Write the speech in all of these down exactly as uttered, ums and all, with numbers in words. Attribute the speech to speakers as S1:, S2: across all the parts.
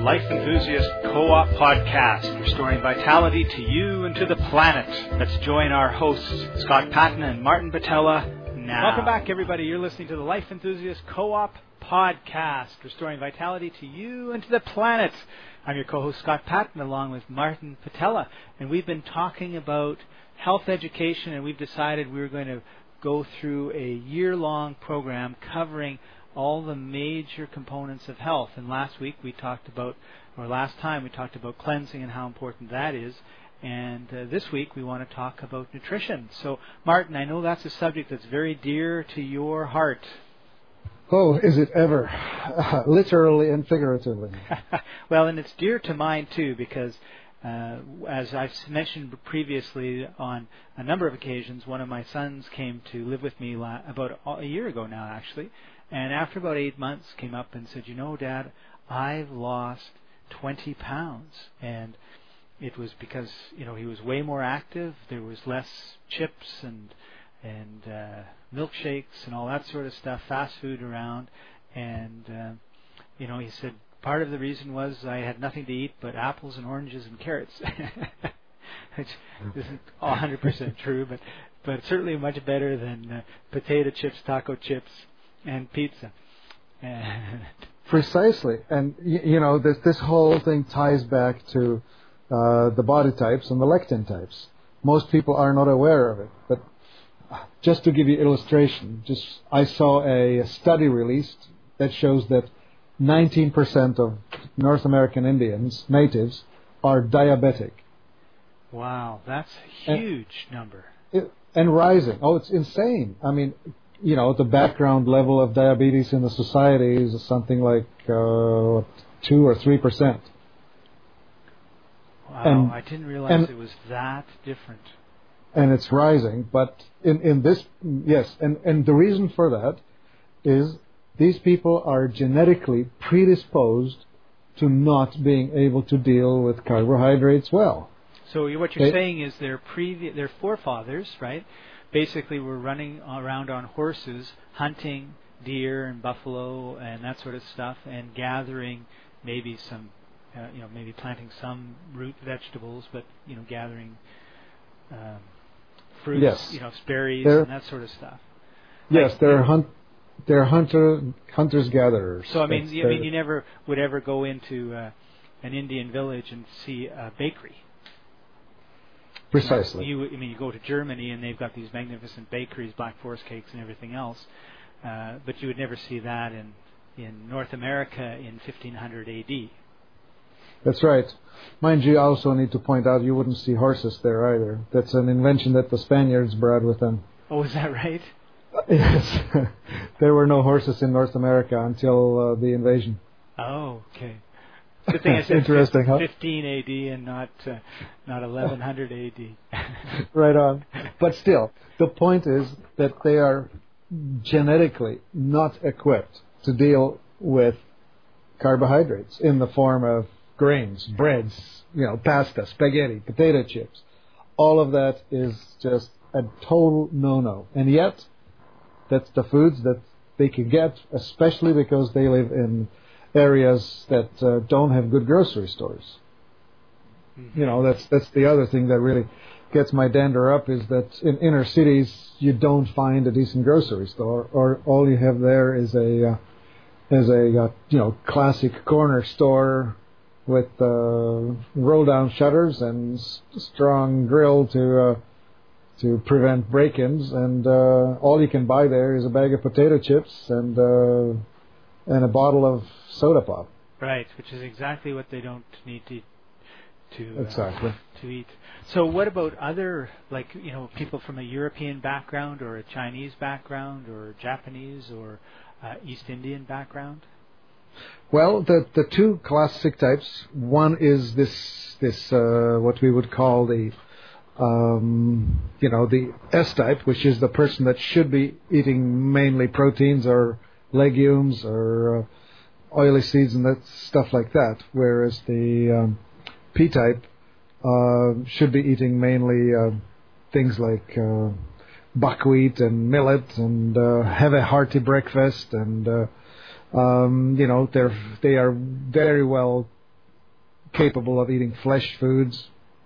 S1: Life Enthusiast Co-op Podcast, restoring vitality to you and to the planet. Let's join our hosts, Scott Patton and Martin Patella, now. Welcome back, everybody. You're listening to the Life Enthusiast Co-op Podcast, restoring vitality to you and to the planet. I'm your co-host, Scott Patton, along with Martin Patella, and we've been talking about health education, and we've decided we were going to go through a year-long program covering all the major components of health. And last week we talked about, or last time we talked about cleansing and how important that is. And uh, this week we want to talk about nutrition. So, Martin, I know that's a subject that's very dear to your heart.
S2: Oh, is it ever? Uh, literally and figuratively.
S1: Well, and it's dear to mine too, because uh, as I've mentioned previously on a number of occasions, one of my sons came to live with me la- about a year ago now, actually. And after about eight months, came up and said, you know, Dad, I've lost twenty pounds. And it was because, you know, he was way more active. There was less chips and and uh, milkshakes and all that sort of stuff, fast food around. And, uh, you know, he said part of the reason was I had nothing to eat but apples and oranges and carrots. Which isn't one hundred percent true, but, but certainly much better than uh, potato chips, taco chips, and pizza. And
S2: Precisely. And, y- you know, this, this whole thing ties back to uh, the body types and the lectin types. Most people are not aware of it. But just to give you illustration, just I saw a study released that shows that nineteen percent of North American Indians, natives, are diabetic.
S1: Wow, that's a huge and, number.
S2: It, and rising. Oh, it's insane. I mean, you know, the background level of diabetes in the society is something like uh, two or three percent.
S1: Wow,
S2: and,
S1: I didn't realize
S2: and,
S1: it was that different.
S2: And it's rising, but in, in this, yes, and, and the reason for that is these people are genetically predisposed to not being able to deal with carbohydrates well.
S1: So what you're
S2: they,
S1: saying is their previous, their forefathers, right? Basically were running around on horses, hunting deer and buffalo and that sort of stuff, and gathering maybe some, uh, you know, maybe planting some root vegetables, but, you know, gathering um, fruits,
S2: yes.
S1: you know, berries
S2: they're,
S1: and that sort of stuff.
S2: Yes,
S1: like,
S2: they're hunt, they're hunter hunters gatherers.
S1: So I mean,
S2: That's
S1: I mean, you never would ever go into uh, an Indian village and see a bakery.
S2: Precisely.
S1: You, know, you, I mean, you go to Germany and they've got these magnificent bakeries, Black Forest cakes and everything else, uh, but you would never see that in in North America in fifteen hundred A D.
S2: That's right. Mind you, I also need to point out you wouldn't see horses there either. That's an invention that the Spaniards brought with them.
S1: Oh, is that right?
S2: Yes. There were no horses in North America until uh, the invasion.
S1: Oh, okay. Good thing I said
S2: Interesting, huh?
S1: fifteen A D and not uh, not eleven hundred A D.
S2: Right on. But still, the point is that they are genetically not equipped to deal with carbohydrates in the form of grains, breads, you know, pasta, spaghetti, potato chips. All of that is just a total no-no. And yet, that's the foods that they can get, especially because they live in areas that uh, don't have good grocery stores. Mm-hmm. You know, that's that's the other thing that really gets my dander up is that in inner cities you don't find a decent grocery store, or all you have there is a uh, is a uh, you know classic corner store with uh, roll down shutters and s- strong grill to uh, to prevent break-ins, and uh, all you can buy there is a bag of potato chips and uh, and a bottle of soda pop.
S1: Right, which is exactly what they don't need to to
S2: exactly
S1: uh, to eat. So, what about other, like, you know, people from a European background or a Chinese background or Japanese or uh, East Indian background?
S2: Well, the the two classic types. One is this this uh, what we would call the um, you know the S type, which is the person that should be eating mainly proteins or legumes or uh, oily seeds and that stuff like that. Whereas the um, P type uh, should be eating mainly uh, things like uh, buckwheat and millet and uh, have a hearty breakfast and uh, um, you know they're they are very well capable of eating flesh foods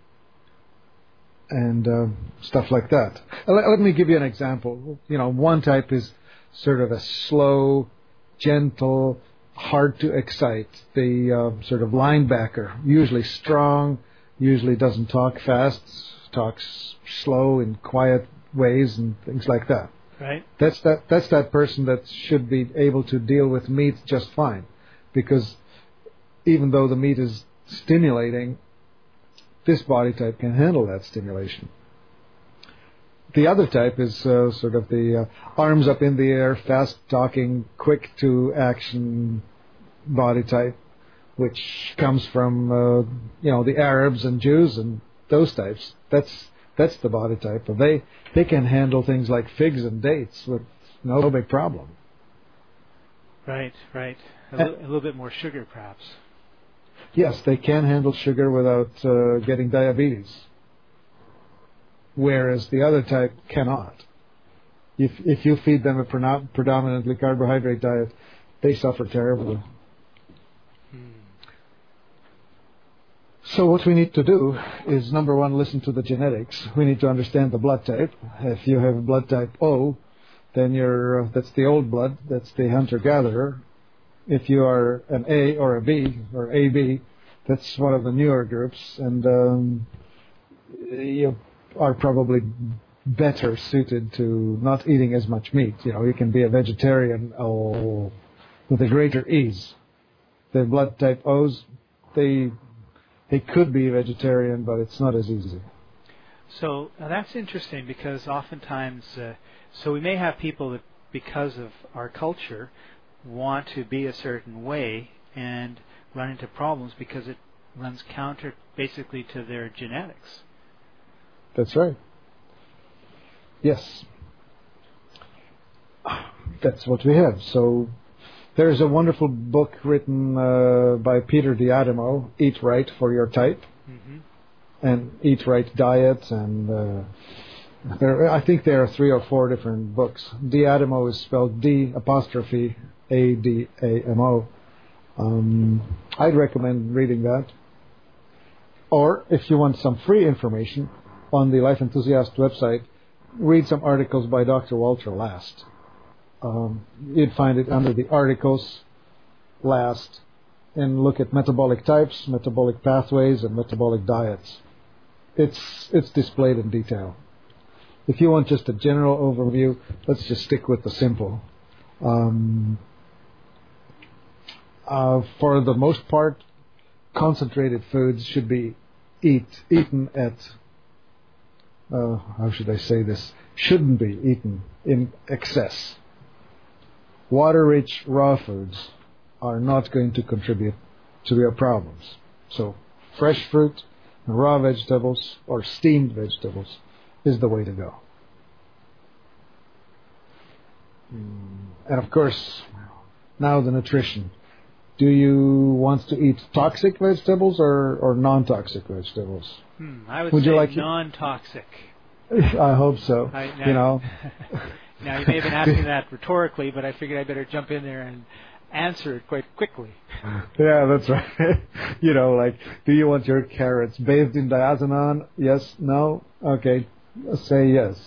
S2: and uh, stuff like that. Let, let me give you an example. You know, one type is sort of a slow, gentle, hard to excite. The uh, sort of linebacker, usually strong, usually doesn't talk fast, talks slow in quiet ways and things like that.
S1: Right.
S2: That's that. That's that person that should be able to deal with meat just fine, because even though the meat is stimulating, this body type can handle that stimulation. The other type is uh, sort of the uh, arms up in the air, fast-talking, quick-to-action body type, which comes from uh, you know the Arabs and Jews and those types. That's that's the body type. They they can handle things like figs and dates with no big problem.
S1: Right, right. A, li- a little bit more sugar, perhaps.
S2: Yes, they can handle sugar without uh, getting diabetes, whereas the other type cannot. If if you feed them a predom- predominantly carbohydrate diet, they suffer terribly.
S1: Hmm.
S2: So what we need to do is, number one, listen to the genetics. We need to understand the blood type. If you have blood type O, then you're uh, that's the old blood, that's the hunter-gatherer. If you are an A or a B or A B, that's one of the newer groups, and um, you are probably better suited to not eating as much meat. You know, you can be a vegetarian oh, with a greater ease. The blood type O's, they they could be vegetarian, but it's not as easy.
S1: So uh, that's interesting, because oftentimes, uh, so we may have people that, because of our culture, want to be a certain way and run into problems because it runs counter basically to their genetics.
S2: That's right. Yes. That's what we have. So there's a wonderful book written uh, by Peter Diademo, Eat Right for Your Type,
S1: Mm-hmm.
S2: and Eat Right Diet, and uh, there, I think there are three or four different books. Diademo is spelled D apostrophe A D A M O. Um, I'd recommend reading that. Or if you want some free information, on the Life Enthusiast website, read some articles by Doctor Walter Last. Um, you'd find it under the articles last, and look at metabolic types, metabolic pathways, and metabolic diets. It's it's displayed in detail. If you want just a general overview, let's just stick with the simple. Um, uh, for the most part, concentrated foods should be eat eaten at, uh, how should I say this, shouldn't be eaten in excess. Water-rich raw foods are not going to contribute to your problems. So fresh fruit, raw vegetables, or steamed vegetables is the way to go. And of course, now the nutrition. Do you want to eat toxic vegetables or, or non-toxic vegetables?
S1: Hmm, I would,
S2: Would
S1: say
S2: you like
S1: non-toxic.
S2: I hope so.
S1: I, now,
S2: you know.
S1: Now, you may have been asking that rhetorically, but I figured I'd better jump in there and answer it quite quickly.
S2: Yeah, that's right. You know, like, do you want your carrots bathed in diazinon? Yes? No? Okay. Say yes.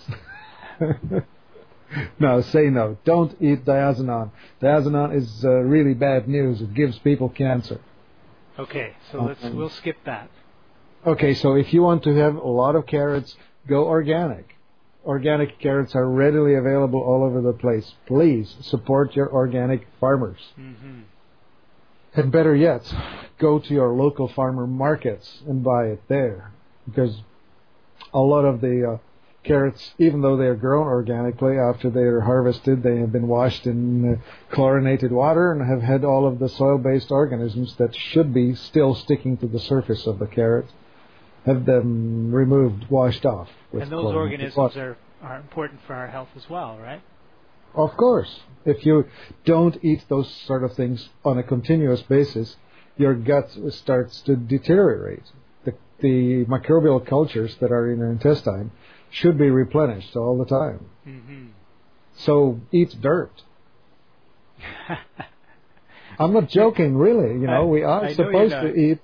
S2: No, say no. Don't eat diazinon. Diazinon is uh, really bad news. It gives people cancer.
S1: Okay, so let's
S2: Um,
S1: we'll skip that.
S2: Okay, so if you want to have a lot of carrots, go organic. Organic carrots are readily available all over the place. Please support your organic farmers.
S1: Mm-hmm.
S2: And better yet, go to your local farmer markets and buy it there. Because a lot of the uh, carrots, even though they are grown organically, after they are harvested, they have been washed in uh, chlorinated water and have had all of the soil-based organisms that should be still sticking to the surface of the carrot, have them removed, washed off. With
S1: And those organisms
S2: water.
S1: are, are important for our health as well, right?
S2: Of course. If you don't eat those sort of things on a continuous basis, your gut starts to deteriorate. The, the microbial cultures that are in your intestine should be replenished all the time.
S1: Mm-hmm.
S2: So eat dirt. I'm not joking, really. You know,
S1: I,
S2: we are
S1: I know
S2: supposed
S1: you're
S2: to
S1: not.
S2: eat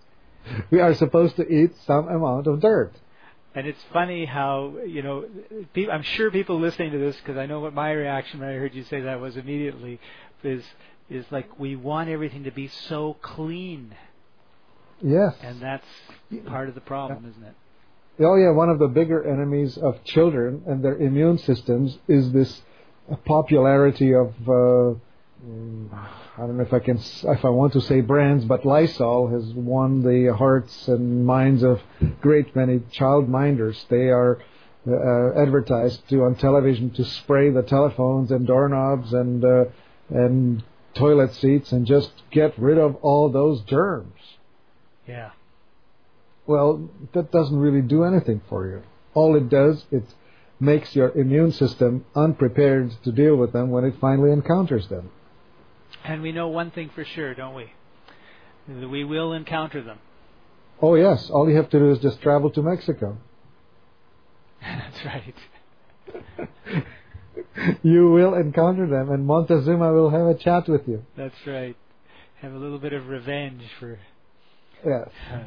S2: We are supposed to eat some amount of dirt.
S1: And it's funny how, you know, pe- I'm sure people listening to this, because I know what my reaction when I heard you say that was immediately, is is like we want everything to be so clean.
S2: Yes.
S1: And that's part of the problem, isn't it?
S2: Oh yeah, one of the bigger enemies of children and their immune systems is this popularity of, uh, I don't know if I can, if I want to say brands, but Lysol has won the hearts and minds of great many childminders. They are uh, advertised to on television to spray the telephones and doorknobs and uh, and toilet seats and just get rid of all those germs.
S1: Yeah.
S2: Well, that doesn't really do anything for you. All it does, it makes your immune system unprepared to deal with them when it finally encounters them.
S1: And we know one thing for sure, don't we? That we will encounter them.
S2: Oh, yes. All you have to do is just travel to Mexico.
S1: That's right.
S2: You will encounter them, and Montezuma will have a chat with you.
S1: That's right. Have a little bit of revenge for...
S2: Yes.
S1: Uh,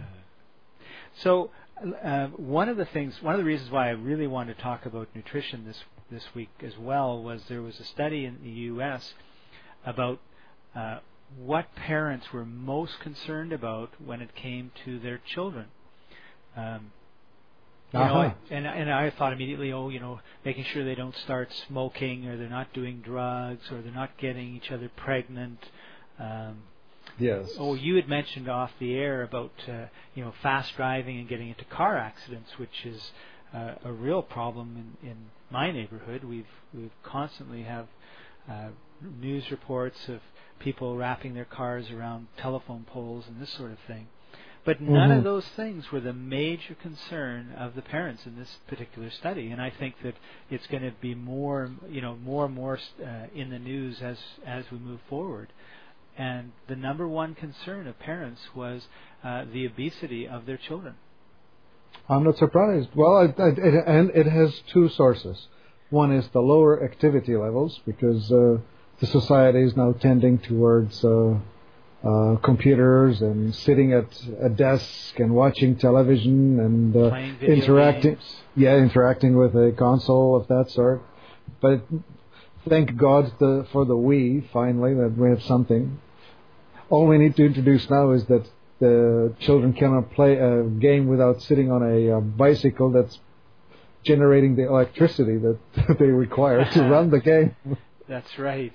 S1: so, uh, one of the things, one of the reasons why I really wanted to talk about nutrition this this week as well was there was a study in the U S about uh, what parents were most concerned about when it came to their children. Um, you
S2: uh-huh.
S1: know, and and I thought immediately, oh, you know, making sure they don't start smoking, or they're not doing drugs, or they're not getting each other pregnant. Um,
S2: Yes.
S1: Oh, you had mentioned off the air about uh, you know fast driving and getting into car accidents, which is uh, a real problem in, in my neighborhood. We've we've constantly have uh, news reports of people wrapping their cars around telephone poles and this sort of thing. But none
S2: mm-hmm.
S1: of those things were the major concern of the parents in this particular study, and I think that it's going to be more, you know, more and more uh, in the news as as we move forward. And the number one concern of parents was uh, the obesity of their children.
S2: I'm not surprised. Well, it, it, it, and it has two sources. One is the lower activity levels, because uh, the society is now tending towards uh, uh, computers and sitting at a desk and watching television and uh, interacting.
S1: Games.
S2: Yeah, interacting with a console of that sort. But thank God the, for the Wii, finally, that we have something. All we need to introduce now is that the children cannot play a game without sitting on a uh, bicycle that's generating the electricity that they require to run the game.
S1: That's right.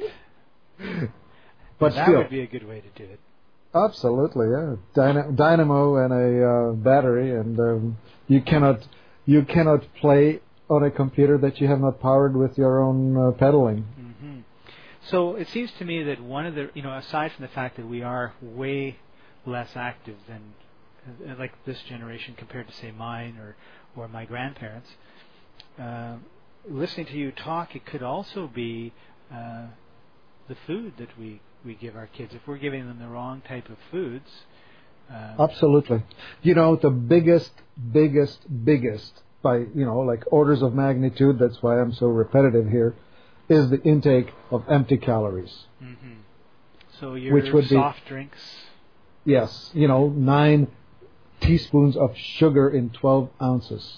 S2: But
S1: that
S2: still,
S1: would be a good way to do it.
S2: Absolutely, yeah. Dyna- dynamo and a uh, battery, and um, you cannot you cannot play on a computer that you have not powered with your own uh, pedaling.
S1: Mm-hmm. So it seems to me that one of the, you know, aside from the fact that we are way less active than, uh, like this generation compared to, say, mine or, or my grandparents, uh, listening to you talk, it could also be uh, the food that we, we give our kids. If we're giving them the wrong type of foods. Uh,
S2: Absolutely. You know, the biggest, biggest, biggest, by, you know, like orders of magnitude, that's why I'm so repetitive here, is the intake of empty calories.
S1: Mm-hmm. So your
S2: which would
S1: soft
S2: be,
S1: drinks?
S2: Yes, you know, nine teaspoons of sugar in twelve ounces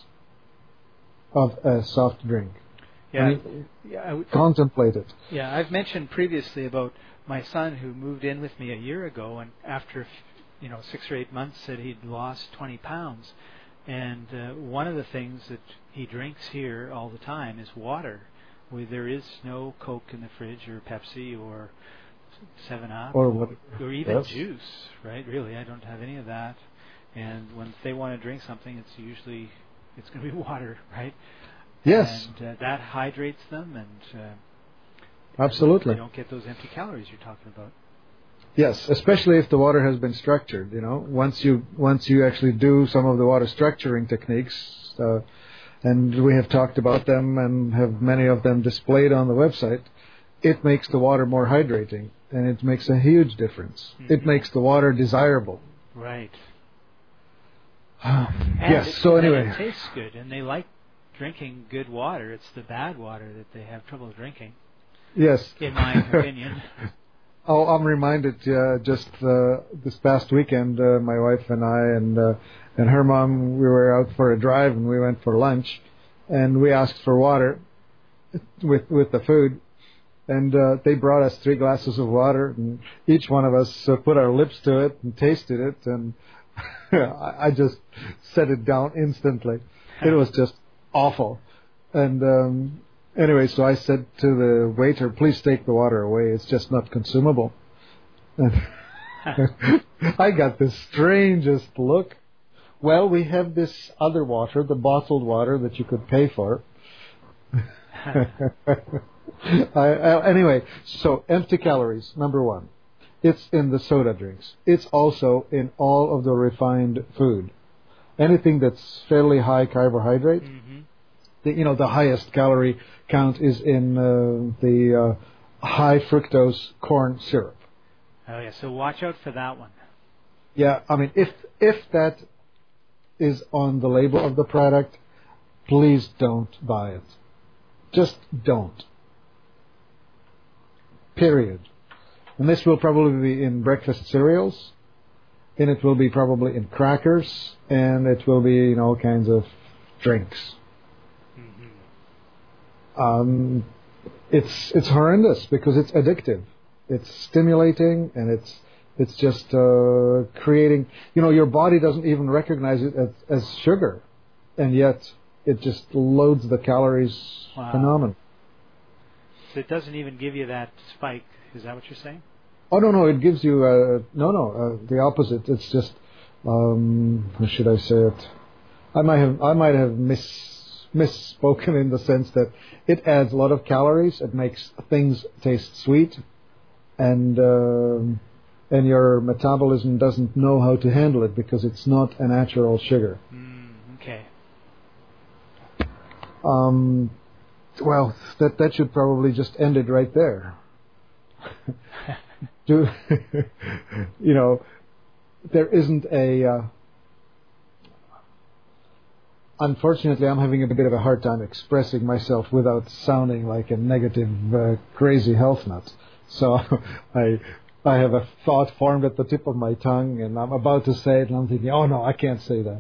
S2: of a soft drink.
S1: Yeah,
S2: I mean,
S1: yeah I w-
S2: contemplate it.
S1: Yeah, I've mentioned previously about my son who moved in with me a year ago, and after, you know, six or eight months said he'd lost twenty pounds. And uh, one of the things that he drinks here all the time is water. We, there is no Coke in the fridge or Pepsi or seven up
S2: or,
S1: or, or even
S2: yes.
S1: juice, right? Really, I don't have any of that. And when they want to drink something, it's usually it's going to be water, right?
S2: Yes.
S1: And uh, that hydrates them, and uh,
S2: absolutely,
S1: they don't get those empty calories you're talking about.
S2: Yes, especially if the water has been structured. You know, once you once you actually do some of the water structuring techniques, uh, and we have talked about them and have many of them displayed on the website, it makes the water more hydrating, and it makes a huge difference. Mm-hmm. It makes the water desirable.
S1: Right.
S2: yes.
S1: It,
S2: so anyway,
S1: it tastes good, and they like drinking good water. It's the bad water that they have trouble drinking.
S2: Yes.
S1: In my opinion.
S2: Oh, I'm reminded uh, just uh, this past weekend, uh, my wife and I and uh, and her mom, we were out for a drive and we went for lunch, and we asked for water with with the food, and uh, they brought us three glasses of water, and each one of us uh, put our lips to it and tasted it, and I I just set it down instantly. It was just awful, and. Um, Anyway, so I said to the waiter, please take the water away. It's just not consumable. I got the strangest look. Well, we have this other water, the bottled water that you could pay for. I, I, anyway, so empty calories, number one. It's in the soda drinks. It's also in all of the refined food. Anything that's fairly high carbohydrate. Mm-hmm. The, you know, the highest calorie count is in uh, the uh, high fructose corn syrup.
S1: Oh yeah, so watch out for that one.
S2: Yeah, I mean, if if that is on the label of the product, please don't buy it. Just don't. Period. And this will probably be in breakfast cereals, and it will be probably in crackers, and it will be in all kinds of drinks. Um, it's it's horrendous because it's addictive. It's stimulating, and it's it's just uh, creating. You know, your body doesn't even recognize it as, as sugar, and yet it just loads the calories. Wow. Phenomenal.
S1: So it doesn't even give you that spike. Is that what you're saying?
S2: Oh no, no, it gives you uh, no, no, uh, the opposite. It's just um, how should I say it? I might have I might have mis. misspoken in the sense that it adds a lot of calories. It makes things taste sweet, and um, and your metabolism doesn't know how to handle it because it's not a natural sugar.
S1: Mm, okay.
S2: Um, well, that that should probably just end it right there. Do you know? There isn't a. Uh, Unfortunately, I'm having a bit of a hard time expressing myself without sounding like a negative, uh, crazy health nut. So I I have a thought formed at the tip of my tongue, and I'm about to say it, and I'm thinking, oh, no, I can't say that.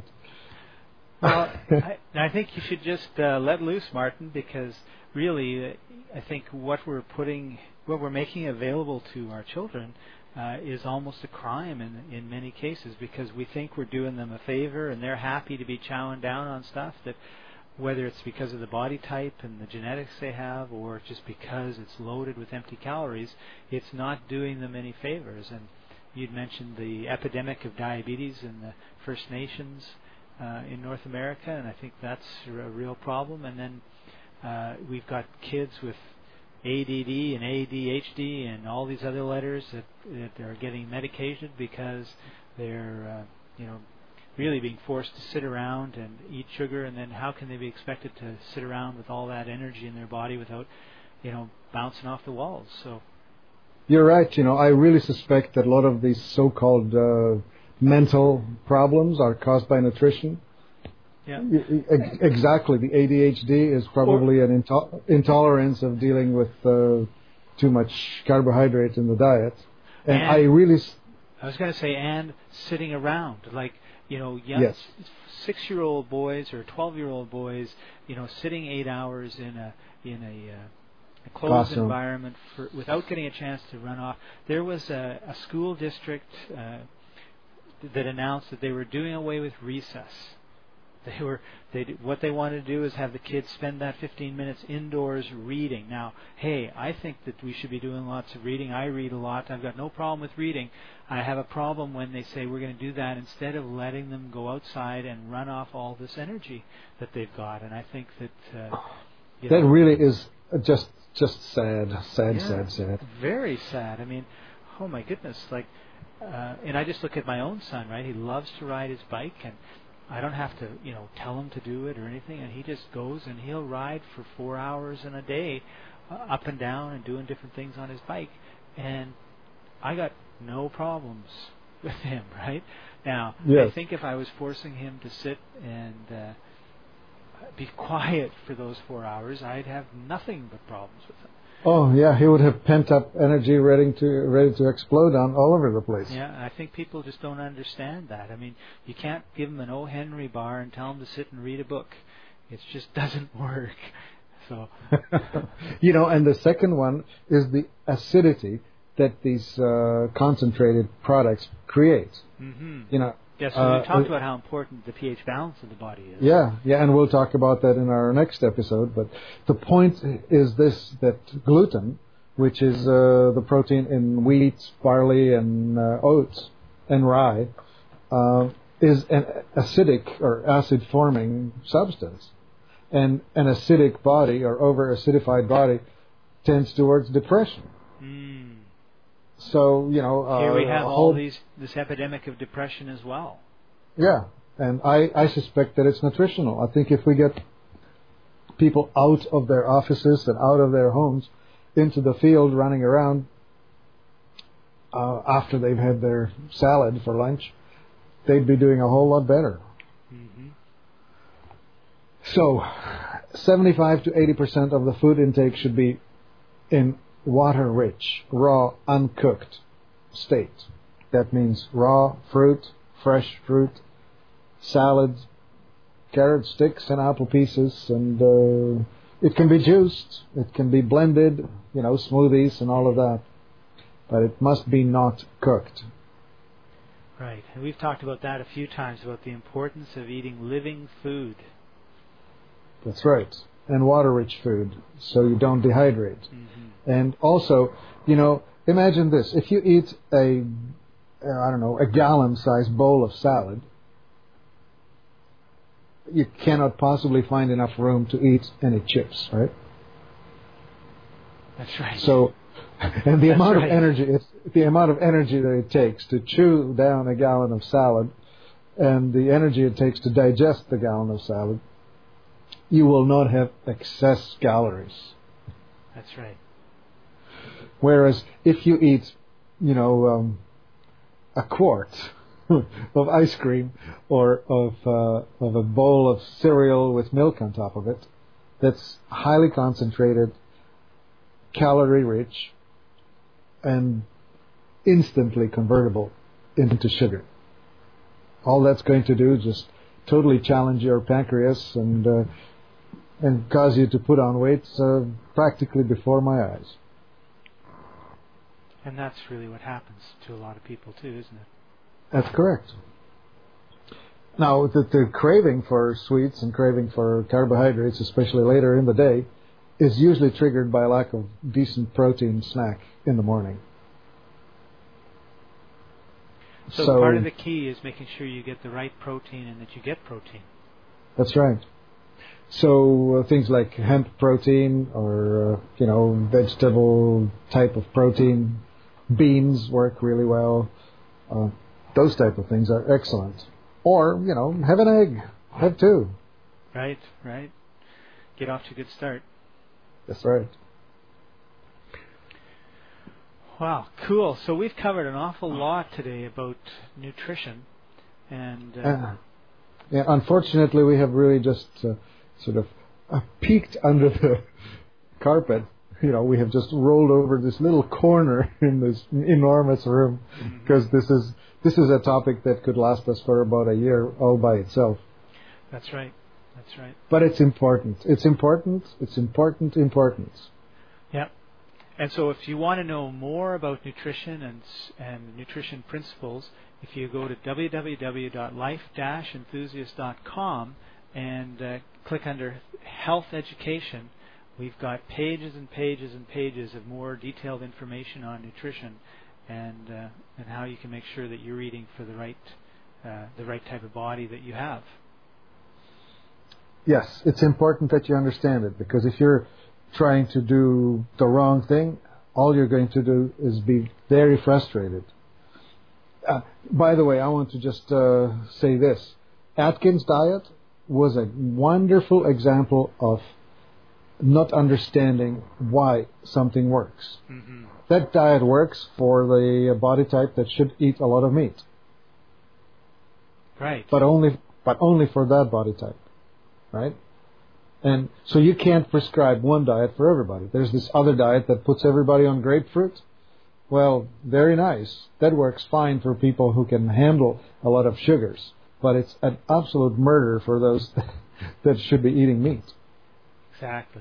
S1: Well, I, I think you should just uh, let loose, Martin, because really, uh, I think what we're putting, what we're making available to our children Uh, is almost a crime in in many cases, because we think we're doing them a favor and they're happy to be chowing down on stuff that, whether it's because of the body type and the genetics they have, or just because it's loaded with empty calories, it's not doing them any favors. And you'd mentioned the epidemic of diabetes in the First Nations uh, in North America, and I think that's a real problem. And then uh, we've got kids with A D D and A D H D and all these other letters that, that are getting medicated because they're, uh, you know, really being forced to sit around and eat sugar. And then how can they be expected to sit around with all that energy in their body without, you know, bouncing off the walls? So
S2: you're right. You know, I really suspect that a lot of these so-called uh, mental problems are caused by nutrition.
S1: Yeah.
S2: Exactly. The A D H D is probably an into- intolerance of dealing with uh, too much carbohydrate in the diet. And, and I really... S-
S1: I was going to say, and sitting around. Like, you know, young
S2: yes.
S1: six-year-old boys or twelve-year-old boys, you know, sitting eight hours in a in a, uh, a closed
S2: Classroom.
S1: environment for, without getting a chance to run off. There was a, a school district uh, that announced that they were doing away with recess. They were they what they wanted to do is have the kids spend that fifteen minutes indoors reading. Now, hey, I think that we should be doing lots of reading. I read a lot. I've got no problem with reading. I have a problem when they say we're going to do that instead of letting them go outside and run off all this energy that they've got. And I think that uh, you
S2: that
S1: know,
S2: really is just just sad, sad,
S1: yeah,
S2: sad, sad.
S1: Very sad. I mean, oh my goodness! Like, uh, and I just look at my own son. Right, he loves to ride his bike, and I don't have to, you know, tell him to do it or anything, and he just goes and he'll ride for four hours in a day, uh, up and down and doing different things on his bike, and I got no problems with him, right? Now,
S2: yes.
S1: I think if I was forcing him to sit and uh, be quiet for those four hours, I'd have nothing but problems with him.
S2: Oh yeah, he would have pent up energy ready to ready to explode on all over the place.
S1: Yeah, I think people just don't understand that. I mean, you can't give them an O. Henry bar and tell them to sit and read a book. It just doesn't work. So,
S2: you know, and the second one is the acidity that these uh, concentrated products create.
S1: mm-hmm.
S2: You know.
S1: Yeah, so
S2: uh,
S1: we talked about how important the pH balance of the body is.
S2: Yeah, yeah, and we'll talk about that in our next episode. But the point is this, that gluten, which is uh, the protein in wheat, barley, and uh, oats, and rye, uh, is an acidic or acid-forming substance. And an acidic body or over-acidified body tends towards depression.
S1: Mm.
S2: So, you know... Uh,
S1: Here we have
S2: whole,
S1: all these this epidemic of depression as well.
S2: Yeah, and I, I suspect that it's nutritional. I think if we get people out of their offices and out of their homes into the field running around uh, after they've had their salad for lunch, they'd be doing a whole lot better.
S1: Mm-hmm.
S2: So, seventy-five to eighty percent of the food intake should be in water-rich, raw, uncooked state. That means raw fruit, fresh fruit, salads, carrot sticks and apple pieces, and uh, it can be juiced, it can be blended, you know, smoothies and all of that. But it must be not cooked.
S1: Right. And we've talked about that a few times, about the importance of eating living food.
S2: That's right. And water-rich food, so you don't dehydrate.
S1: Mm-hmm.
S2: And also, you know, imagine this. If you eat a, I don't know, a gallon-sized bowl of salad, you cannot possibly find enough room to eat any chips, right?
S1: That's right.
S2: So, and the
S1: That's
S2: amount
S1: right.
S2: of energy, it's, the amount of energy that it takes to chew down a gallon of salad, and the energy it takes to digest the gallon of salad, you will not have excess calories.
S1: That's right.
S2: Whereas if you eat, you know, um, a quart of ice cream or of uh, of a bowl of cereal with milk on top of it, that's highly concentrated, calorie rich, and instantly convertible into sugar. All that's going to do is just totally challenge your pancreas and uh, and cause you to put on weight uh, practically before my eyes.
S1: And that's really what happens to a lot of people too, isn't it?
S2: That's correct. Now, the, the craving for sweets and craving for carbohydrates, especially later in the day, is usually triggered by a lack of decent protein snack in the morning.
S1: So,
S2: So
S1: part of the key is making sure you get the right protein and that you get protein.
S2: That's right. So uh, things like hemp protein or, uh, you know, vegetable type of protein, beans work really well. Uh, those type of things are excellent. Or, you know, have an egg. Have two.
S1: Right, right. Get off to a good start.
S2: That's right.
S1: Wow, cool. So we've covered an awful lot today about nutrition. And uh,
S2: Uh, yeah, unfortunately, we have really just uh, sort of uh, peeked under the carpet. You know, we have just rolled over this little corner in this enormous room, because mm-hmm. this is this is a topic that could last us for about a year all by itself.
S1: That's right. That's right.
S2: But it's important. It's important. It's important. Important.
S1: Yeah. And so, if you want to know more about nutrition and and nutrition principles, if you go to w w w dot life dash enthusiast dot com and uh, click under Health Education, we've got pages and pages and pages of more detailed information on nutrition and uh, and how you can make sure that you're eating for the right uh, the right type of body that you have.
S2: Yes, it's important that you understand it, because if you're trying to do the wrong thing, all you're going to do is be very frustrated. Uh, by the way, I want to just uh, say this. Atkins' diet was a wonderful example of not understanding why something works.
S1: Mm-hmm.
S2: That diet works for the body type that should eat a lot of meat.
S1: Right.
S2: But only, but only for that body type, right? And so you can't prescribe one diet for everybody. There's this other diet that puts everybody on grapefruit. Well, very nice. That works fine for people who can handle a lot of sugars. But it's an absolute murder for those that should be eating meat.
S1: Exactly.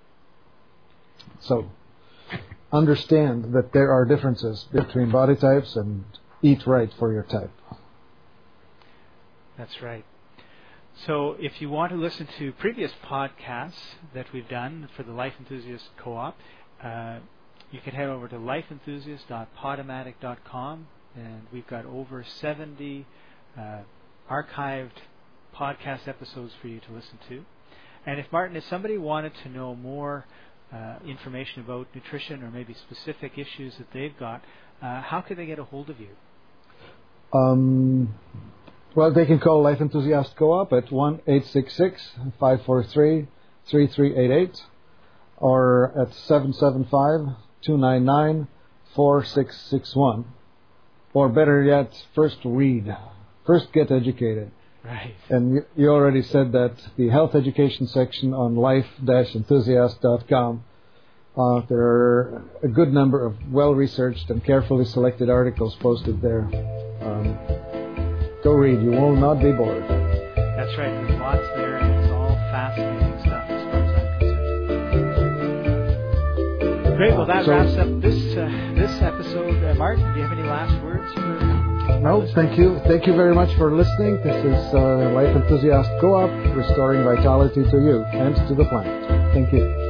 S2: So, understand that there are differences between body types and eat right for your type.
S1: That's right. So if you want to listen to previous podcasts that we've done for the Life Enthusiast Co-op, uh, you can head over to life enthusiast dot podomatic dot com, and we've got over seventy uh, archived podcast episodes for you to listen to. And if, Martin, if somebody wanted to know more uh, information about nutrition or maybe specific issues that they've got, uh, how could they get a hold of you?
S2: Um, well, they can call Life Enthusiast Co-op at one eight six six, five four three, three three eight eight or at seven seven five, two nine nine, four six six one. Or better yet, first read. First get educated.
S1: Right.
S2: And you, you already said that the health education section on life dash enthusiast dot com, uh, there are a good number of well-researched and carefully selected articles posted there. Um, go read. You will not be bored.
S1: That's right. There's lots there, and it's all fascinating stuff as far as I'm concerned. Great. Well, that
S2: so,
S1: wraps up this uh, this episode. Uh, Martin, do you have any last words for?
S2: No, thank you. Thank you very much for listening. This is uh, Life Enthusiast Co-op, restoring vitality to you and to the planet. Thank you.